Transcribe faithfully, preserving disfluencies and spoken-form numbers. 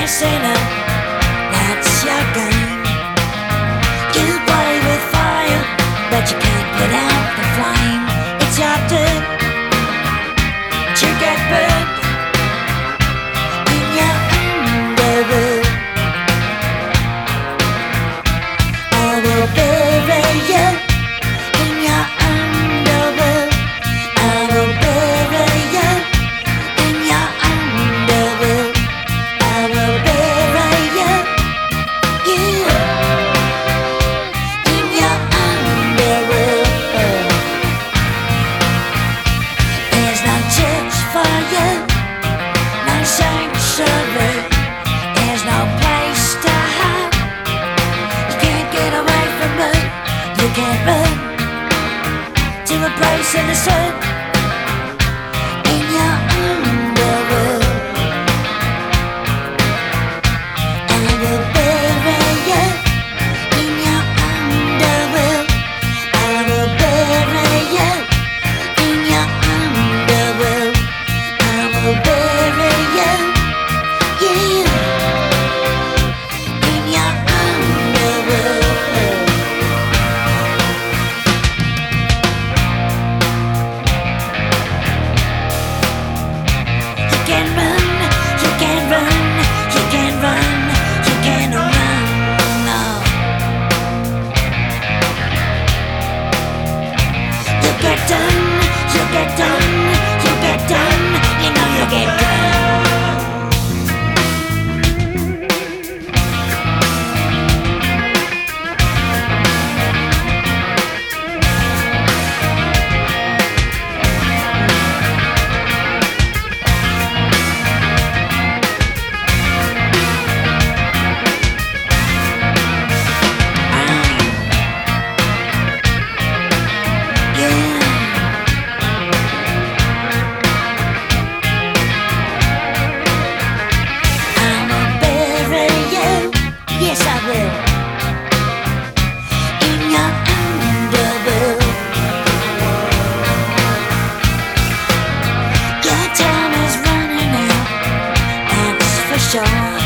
sinner, that's your game. You play with fire, but you can't put out the flame. It's your turn to get burned in your underworld. I will bury you in your underworld. I will bury you in your underworld. I will bury you, you in your underworld. There's no church for you, no sanctuary. There's no place to hide. You can't get away from me. You can't run to a place in the sun in your underworld. I will bury you in your underworld. I will bury you in your underworld. I will bury you, you in your underworld. You can run, you can run, you can run, you can run. No. You get done, you get done, you get done, you know you get done. Yes, I will. In your underworld. Your time is running out, that's for sure.